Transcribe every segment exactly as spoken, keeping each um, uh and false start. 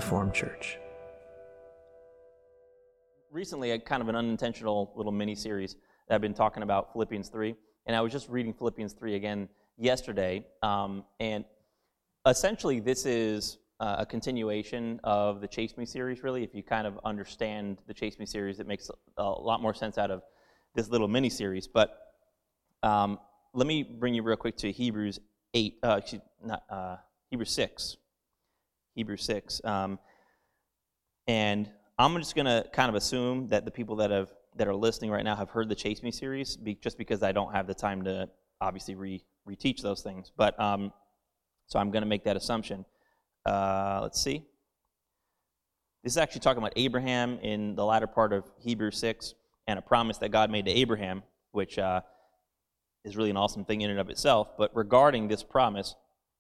Reformed Church. Recently, a kind of an unintentional little mini-series that I've been talking about Philippians three, and I was just reading Philippians three again yesterday, um, and essentially this is uh, a continuation of the Chase Me series, really. If you kind of understand the Chase Me series, it makes a lot more sense out of this little mini-series, but um, let me bring you real quick to Hebrews eight, uh, excuse, not, uh, Hebrews six. Hebrews six. Um, and I'm just going to kind of assume that the people that have that are listening right now have heard the Chase Me series, be, just because I don't have the time to obviously re, reteach those things. But um, so I'm going to make that assumption. Uh, let's see. This is actually talking about Abraham in the latter part of Hebrews six, and a promise that God made to Abraham, which uh, is really an awesome thing in and of itself. But regarding this promise,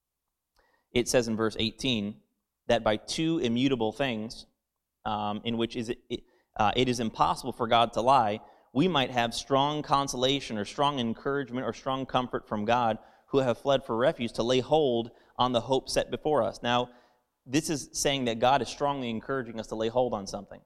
it says in verse eighteen that by two immutable things, um, in which is it, it, uh, it is impossible for God to lie, we might have strong consolation or strong encouragement or strong comfort from God, who have fled for refuge, to lay hold on the hope set before us. Now, this is saying that God is strongly encouraging us to lay hold on something.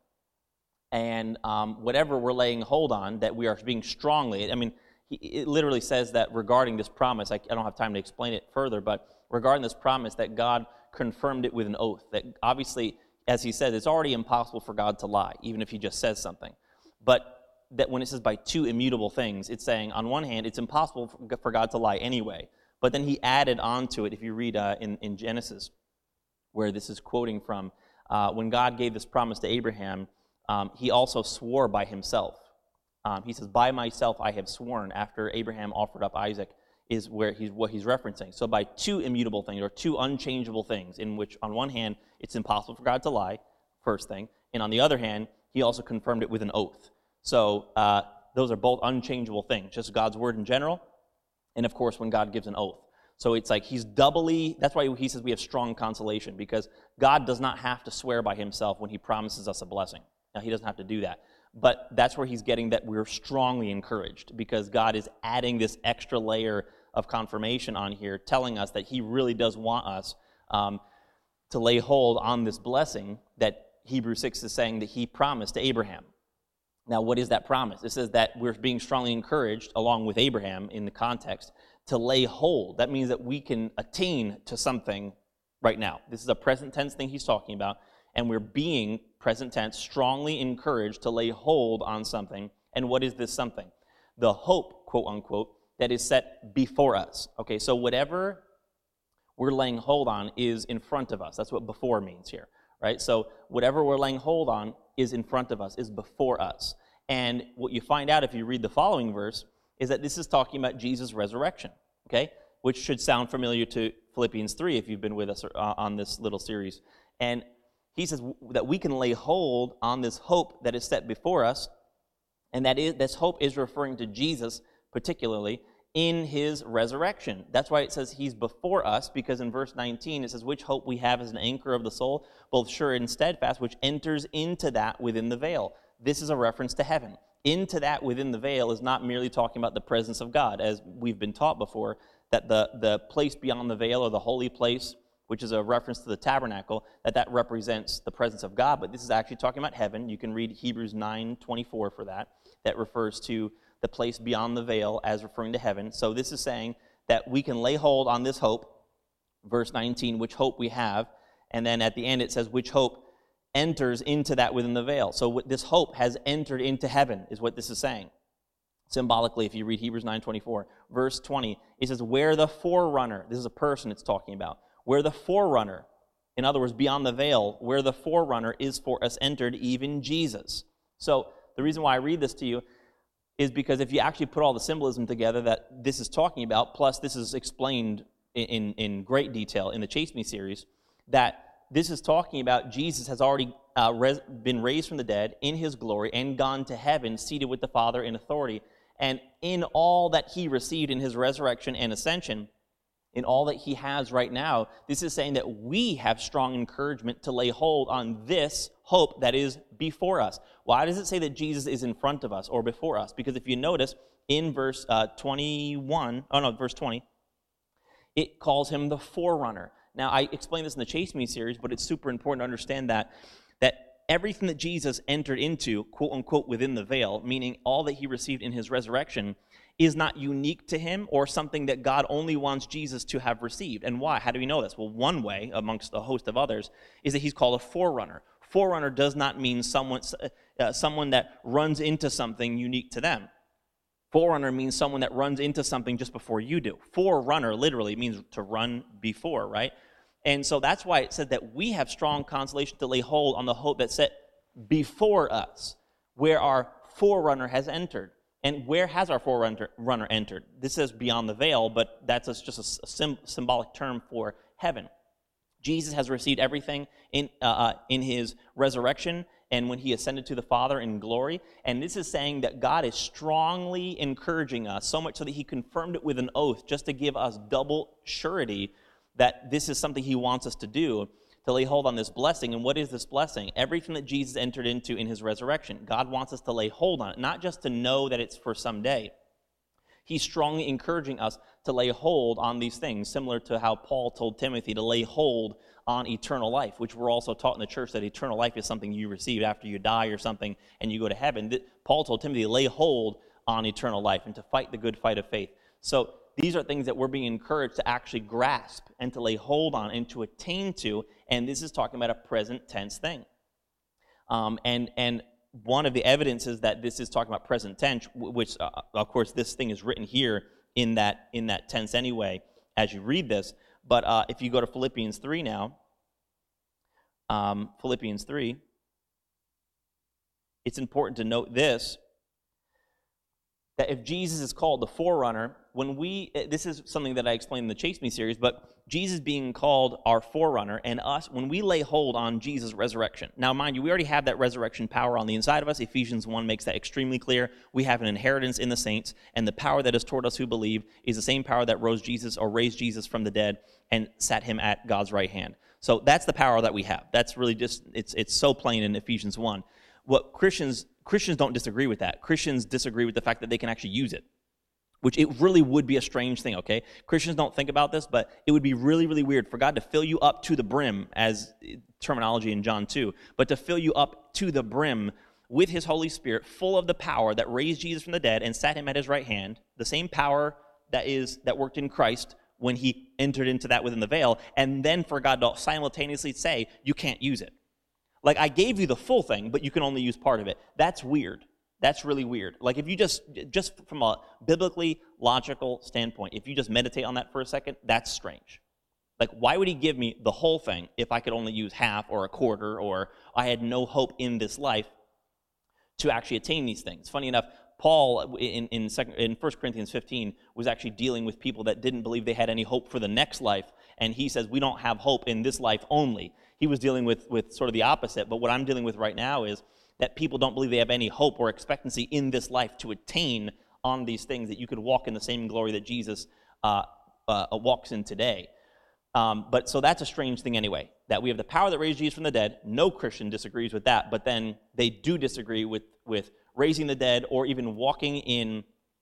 And um, whatever we're laying hold on, that we are being strongly, I mean, he, it literally says that regarding this promise, I, I don't have time to explain it further, but regarding this promise, that God confirmed it with an oath. That obviously, as he says, it's already impossible for God to lie, even if he just says something. But that when it says by two immutable things, it's saying, on one hand, it's impossible for God to lie anyway. But then he added on to it, if you read uh, in, in Genesis, where this is quoting from, uh, when God gave this promise to Abraham, um, he also swore by himself. Um, he says, by myself I have sworn, after Abraham offered up Isaac, is where he's what he's referencing. So by two immutable things, or two unchangeable things, in which on one hand it's impossible for God to lie, first thing, and on the other hand he also confirmed it with an oath. So uh, those are both unchangeable things, just God's word in general, and of course when God gives an oath. So it's like he's doubly, that's why he says we have strong consolation, because God does not have to swear by himself when he promises us a blessing. Now, he doesn't have to do that. But that's where he's getting that we're strongly encouraged, because God is adding this extra layer of confirmation on here, telling us that he really does want us um, to lay hold on this blessing that Hebrews six is saying that he promised to Abraham. Now, what is that promise? It says that we're being strongly encouraged, along with Abraham in the context, to lay hold. That means that we can attain to something right now. This is a present tense thing he's talking about, and we're being, present tense, strongly encouraged to lay hold on something. And what is this something? The hope, quote unquote, that is set before us. Okay, so whatever we're laying hold on is in front of us. That's what before means here, right? So whatever we're laying hold on is in front of us, is before us. And what you find out if you read the following verse is that this is talking about Jesus' resurrection, okay? Which should sound familiar to Philippians three if you've been with us on this little series. And he says that we can lay hold on this hope that is set before us, and that is, this hope is referring to Jesus particularly in his resurrection. That's why it says he's before us, because in verse nineteen it says, which hope we have as an anchor of the soul, both sure and steadfast, which enters into that within the veil. This is a reference to heaven. Into that within the veil is not merely talking about the presence of God, as we've been taught before, that the, the place beyond the veil, or the holy place, which is a reference to the tabernacle, that that represents the presence of God. But this is actually talking about heaven. You can read Hebrews nine twenty-four for that. That refers to the place beyond the veil as referring to heaven. So this is saying that we can lay hold on this hope, verse nineteen, which hope we have. And then at the end it says, which hope enters into that within the veil. So this hope has entered into heaven, is what this is saying. Symbolically, if you read Hebrews nine twenty-four, verse twenty, it says, where the forerunner, this is a person it's talking about, where the forerunner, in other words, beyond the veil, where the forerunner is for us entered, even Jesus. So the reason why I read this to you is because if you actually put all the symbolism together that this is talking about, plus this is explained in, in, in great detail in the Chase Me series, that this is talking about Jesus has already uh, res- been raised from the dead in his glory and gone to heaven, seated with the Father in authority. And in all that he received in his resurrection and ascension, in all that he has right now, this is saying that we have strong encouragement to lay hold on this hope that is before us. Why does it say that Jesus is in front of us or before us? Because if you notice in verse uh, twenty-one, oh no, verse twenty, it calls him the forerunner. Now, I explained this in the Chase Me series, but it's super important to understand that that everything that Jesus entered into, quote unquote, within the veil, meaning all that he received in his resurrection, is not unique to him or something that God only wants Jesus to have received. And why? How do we know this? Well, one way, amongst a host of others, is that he's called a forerunner. Forerunner does not mean someone, uh, someone that runs into something unique to them. Forerunner means someone that runs into something just before you do. Forerunner literally means to run before, right? And so that's why it said that we have strong consolation to lay hold on the hope that's set before us, where our forerunner has entered. And where has our forerunner runner entered? This says beyond the veil, but that's just a sim- symbolic term for heaven. Jesus has received everything in uh, in his resurrection and when he ascended to the Father in glory. And this is saying that God is strongly encouraging us, so much so that he confirmed it with an oath just to give us double surety that this is something he wants us to do, to lay hold on this blessing. And what is this blessing? Everything that Jesus entered into in his resurrection. God wants us to lay hold on it, not just to know that it's for someday. He's strongly encouraging us to lay hold on these things, similar to how Paul told Timothy to lay hold on eternal life, which we're also taught in the church that eternal life is something you receive after you die or something and you go to heaven. Paul told Timothy to lay hold on eternal life and to fight the good fight of faith. So these are things that we're being encouraged to actually grasp and to lay hold on and to attain to, and this is talking about a present tense thing. Um, and and one of the evidences that this is talking about present tense, which uh, of course this thing is written here in that in that tense anyway as you read this, but uh, if you go to Philippians three now, um, Philippians three, it's important to note this, that if Jesus is called the forerunner, when we, this is something that I explained in the Chase Me series, but Jesus being called our forerunner and us, when we lay hold on Jesus' resurrection. Now, mind you, we already have that resurrection power on the inside of us. Ephesians one makes that extremely clear. We have an inheritance in the saints, and the power that is toward us who believe is the same power that rose Jesus or raised Jesus from the dead and sat him at God's right hand. So that's the power that we have. That's really just, it's it's so plain in Ephesians one. What Christians Christians don't disagree with that. Christians disagree with the fact that they can actually use it, which it really would be a strange thing, okay? Christians don't think about this, but it would be really, really weird for God to fill you up to the brim, as terminology in John two, but to fill you up to the brim with his Holy Spirit, full of the power that raised Jesus from the dead and sat him at his right hand, the same power that is that worked in Christ when he entered into that within the veil, and then for God to simultaneously say, you can't use it. Like, I gave you the full thing, but you can only use part of it. That's weird. That's really weird. Like, if you just, just from a biblically logical standpoint, if you just meditate on that for a second, that's strange. Like, why would he give me the whole thing if I could only use half or a quarter, or I had no hope in this life to actually attain these things? Funny enough, Paul in, in, second, in First Corinthians fifteen was actually dealing with people that didn't believe they had any hope for the next life, and he says, we don't have hope in this life only. He was dealing with, with sort of the opposite, but what I'm dealing with right now is that people don't believe they have any hope or expectancy in this life to attain on these things, that you could walk in the same glory that Jesus uh, uh, walks in today. Um, but so that's a strange thing anyway, that we have the power that raised Jesus from the dead. No Christian disagrees with that, but then they do disagree with, with raising the dead or even walking in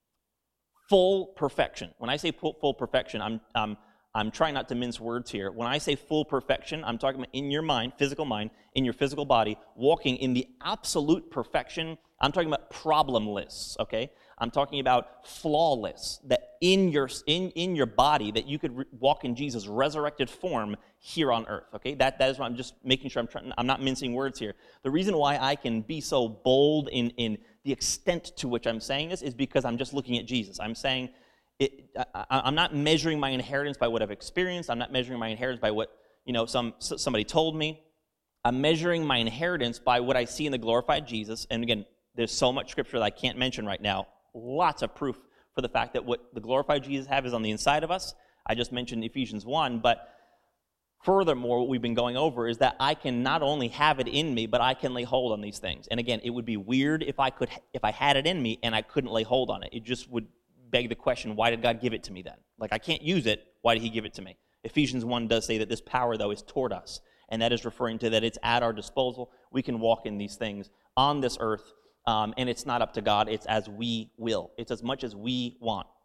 full perfection. When I say full, full perfection, I'm, I'm I'm trying not to mince words here. When I say full perfection, I'm talking about in your mind, physical mind, in your physical body, walking in the absolute perfection. I'm talking about problemless, okay? I'm talking about flawless, that in your in, in your body, that you could re- walk in Jesus' resurrected form here on earth, okay? That that is what I'm just making sure I'm trying, I'm not mincing words here. The reason why I can be so bold in, in the extent to which I'm saying this is because I'm just looking at Jesus. I'm saying, It, I, I'm not measuring my inheritance by what I've experienced. I'm not measuring my inheritance by what, you know, some somebody told me. I'm measuring my inheritance by what I see in the glorified Jesus. And again, there's so much scripture that I can't mention right now. Lots of proof for the fact that what the glorified Jesus have is on the inside of us. I just mentioned Ephesians one, but furthermore, what we've been going over is that I can not only have it in me, but I can lay hold on these things. And again, it would be weird if I could, if I had it in me and I couldn't lay hold on it. It just would beg the question, why did God give it to me then? Like, I can't use it, why did he give it to me? Ephesians one does say that this power, though, is toward us, and that is referring to that it's at our disposal. We can walk in these things on this earth, um, and it's not up to God, it's as we will. It's as much as we want.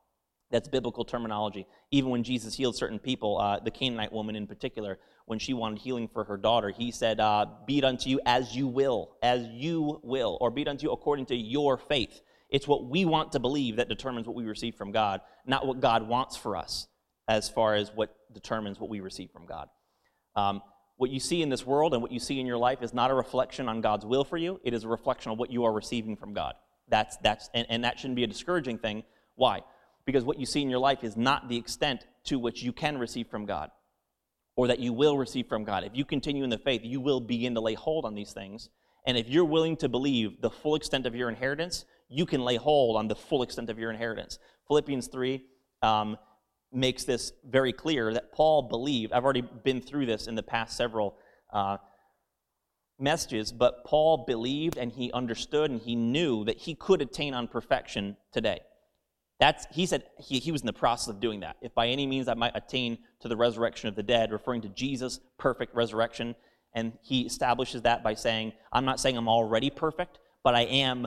That's biblical terminology. Even when Jesus healed certain people, uh, the Canaanite woman in particular, when she wanted healing for her daughter, he said, uh, be it unto you as you will, as you will, or be it unto you according to your faith. It's what we want to believe that determines what we receive from God, not what God wants for us as far as what determines what we receive from God. Um, what you see in this world and what you see in your life is not a reflection on God's will for you. It is a reflection of what you are receiving from God. That's, that's, and, and that shouldn't be a discouraging thing. Why? Because what you see in your life is not the extent to which you can receive from God or that you will receive from God. If you continue in the faith, you will begin to lay hold on these things. And if you're willing to believe the full extent of your inheritance, you can lay hold on the full extent of your inheritance. Philippians three um, makes this very clear that Paul believed. I've already been through this in the past several uh, messages, but Paul believed and he understood and he knew that he could attain on perfection today. That's, he said he, he was in the process of doing that. If by any means I might attain to the resurrection of the dead, referring to Jesus' perfect resurrection, and he establishes that by saying, I'm not saying I'm already perfect, but I am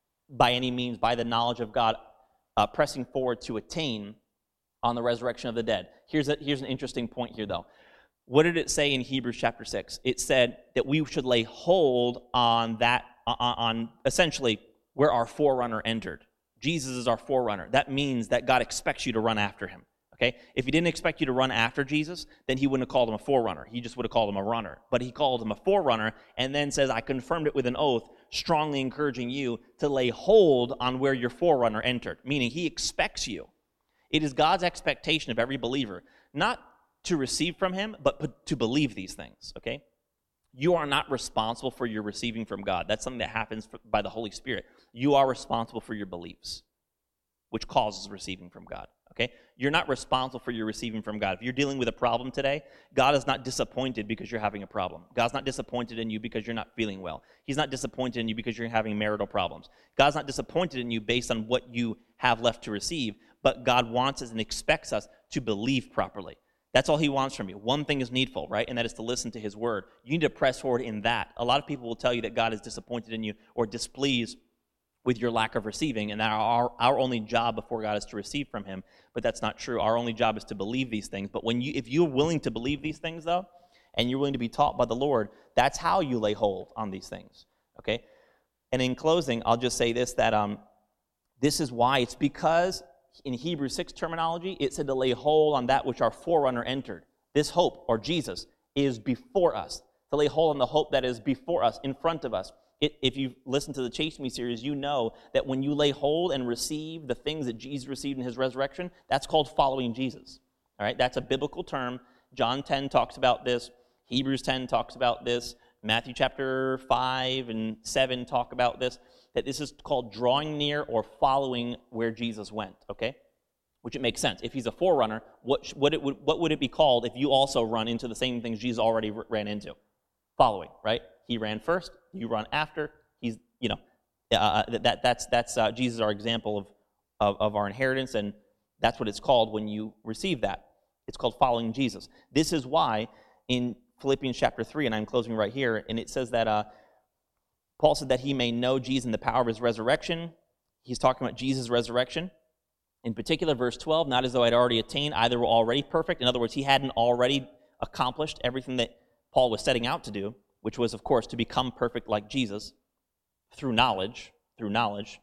by any means, by the knowledge of God, uh, pressing forward to attain on the resurrection of the dead. Here's, a, here's an interesting point here, though. What did it say in Hebrews chapter six? It said that we should lay hold on that, on, on essentially where our forerunner entered. Jesus is our forerunner. That means that God expects you to run after him. Okay? If he didn't expect you to run after Jesus, then he wouldn't have called him a forerunner. He just would have called him a runner. But he called him a forerunner and then says, I confirmed it with an oath, strongly encouraging you to lay hold on where your forerunner entered. Meaning he expects you. It is God's expectation of every believer, not to receive from him, but to believe these things. Okay? You are not responsible for your receiving from God. That's something that happens by the Holy Spirit. You are responsible for your beliefs, which causes receiving from God. Okay? You're not responsible for your receiving from God. If you're dealing with a problem today, God is not disappointed because you're having a problem. God's not disappointed in you because you're not feeling well. He's not disappointed in you because you're having marital problems. God's not disappointed in you based on what you have left to receive, but God wants us and expects us to believe properly. That's all he wants from you. One thing is needful, right? And that is to listen to his word. You need to press forward in that. A lot of people will tell you that God is disappointed in you or displeased with your lack of receiving, and that our, our only job before God is to receive from him. But that's not true. Our only job is to believe these things. But when you, if you're willing to believe these things, though, and you're willing to be taught by the Lord, that's how you lay hold on these things, okay? And in closing, I'll just say this, that um, this is why. It's because in Hebrews six terminology, it said to lay hold on that which our forerunner entered. This hope, or Jesus, is before us. To lay hold on the hope that is before us, in front of us. It, if you listen to the Chase Me series, you know that when you lay hold and receive the things that Jesus received in his resurrection, that's called following Jesus. All right, that's a biblical term. John ten talks about this. Hebrews ten talks about this. Matthew chapter five and seven talk about this. That this is called drawing near or following where Jesus went, okay? Which it makes sense. If he's a forerunner, what, what, it would, what would it be called if you also run into the same things Jesus already r- ran into? Following, right? He ran first, you run after. He's, you know, uh, that that's that's uh, Jesus is our example of, of of our inheritance, and that's what it's called when you receive that. It's called following Jesus. This is why in Philippians chapter three, and I'm closing right here, and it says that uh, Paul said that he may know Jesus in the power of his resurrection. He's talking about Jesus' resurrection. In particular, verse twelve, not as though I'd already attained, either were already perfect. In other words, he hadn't already accomplished everything that Paul was setting out to do, which was, of course, to become perfect like Jesus through knowledge, through knowledge.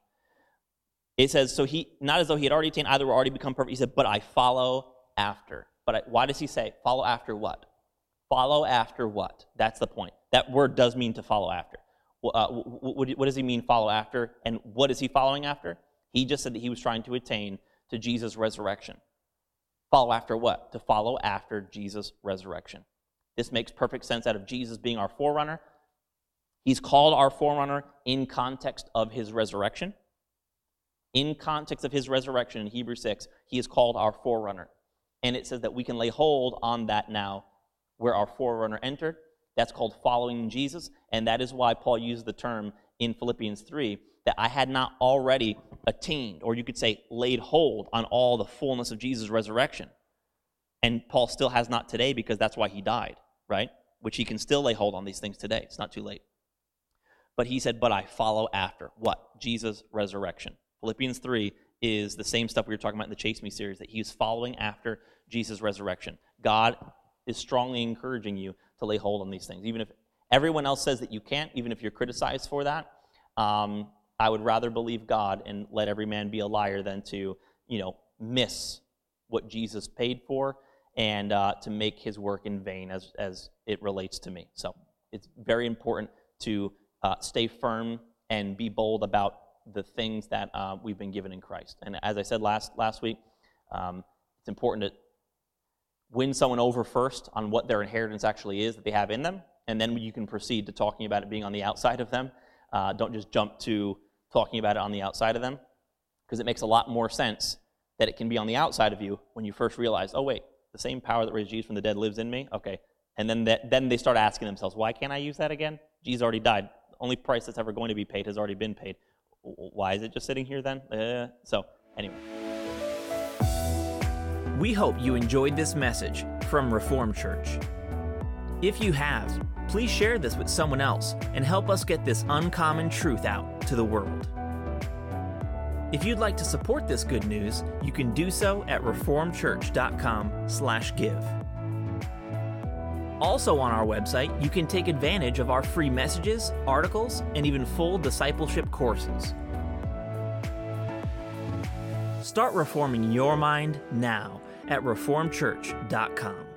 It says, so he, not as though he had already attained, either were already become perfect. He said, but I follow after. But I, why does he say, follow after what? Follow after what? That's the point. That word does mean to follow after. Uh, what, what does he mean, follow after? And what is he following after? He just said that he was trying to attain to Jesus' resurrection. Follow after what? To follow after Jesus' resurrection. This makes perfect sense out of Jesus being our forerunner. He's called our forerunner in context of his resurrection. In context of his resurrection in Hebrews six, he is called our forerunner. And it says that we can lay hold on that now where our forerunner entered. That's called following Jesus. And that is why Paul used the term in Philippians three that I had not already attained, or you could say laid hold on all the fullness of Jesus' resurrection. And Paul still has not today because that's why he died. Right? Which he can still lay hold on these things today. It's not too late. But he said, but I follow after. What? Jesus' resurrection. Philippians three is the same stuff we were talking about in the Chase Me series, that he's following after Jesus' resurrection. God is strongly encouraging you to lay hold on these things. Even if everyone else says that you can't, even if you're criticized for that, um, I would rather believe God and let every man be a liar than to, you know, miss what Jesus paid for and uh, to make his work in vain as, as it relates to me. So it's very important to uh, stay firm and be bold about the things that uh, we've been given in Christ. And as I said last last week, um, it's important to win someone over first on what their inheritance actually is that they have in them, and then you can proceed to talking about it being on the outside of them. Uh, don't just jump to talking about it on the outside of them, because it makes a lot more sense that it can be on the outside of you when you first realize, oh wait, the same power that raised Jesus from the dead lives in me? Okay. And then that, then they start asking themselves, why can't I use that again? Jesus already died. The only price that's ever going to be paid has already been paid. Why is it just sitting here then? Uh, so, anyway. We hope you enjoyed this message from Reformed Church. If you have, please share this with someone else and help us get this uncommon truth out to the world. If you'd like to support this good news, you can do so at reformed church dot com slash give. Also on our website, you can take advantage of our free messages, articles, and even full discipleship courses. Start reforming your mind now at reformed church dot com.